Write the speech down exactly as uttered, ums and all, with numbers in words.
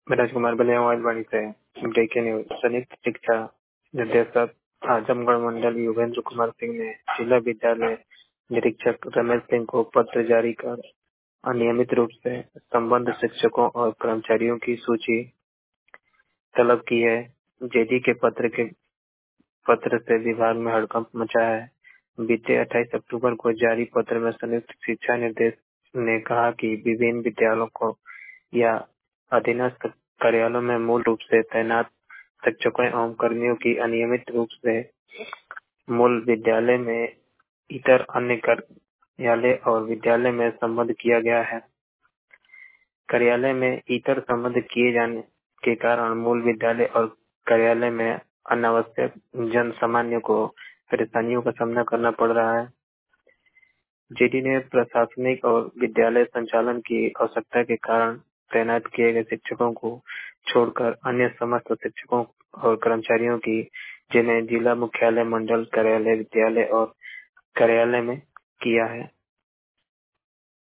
मैं राजकुमार बलियावाड़ी से breaking news. संयुक्त शिक्षा निर्देशक आजमगढ़ मंडल योगेंद्र कुमार सिंह ने जिला विद्यालय निरीक्षक रमेश सिंह को पत्र जारी कर अनियमित रूप से संबद्ध शिक्षकों और कर्मचारियों की सूची तलब की है। जेडी के पत्र के पत्र से विभाग में हड़कंप मचा है। बीते अट्ठाईस अक्टूबर को जारी पत्र में संयुक्त शिक्षा निर्देश ने कहा कि विभिन्न विद्यालयों को या अधीनस्थ कार्यालयों में मूल रूप से तैनात शिक्षकों एवं कर्मियों की अनियमित रूप से मूल विद्यालय में इतर अन्य कार्यालय और विद्यालय में संबद्ध किया गया है। कार्यालय में इतर संबद्ध किए जाने के कारण मूल विद्यालय और कार्यालय में अनावश्यक जन सामान्य को परेशानियों का सामना करना पड़ रहा है। जेडी ने प्रशासनिक और विद्यालय संचालन की आवश्यकता के कारण तैनात किए गए शिक्षकों को छोड़कर अन्य समस्त शिक्षकों और कर्मचारियों की जिन्हें जिला मुख्यालय, मंडल कार्यालय, विद्यालय और कार्यालय में किया है।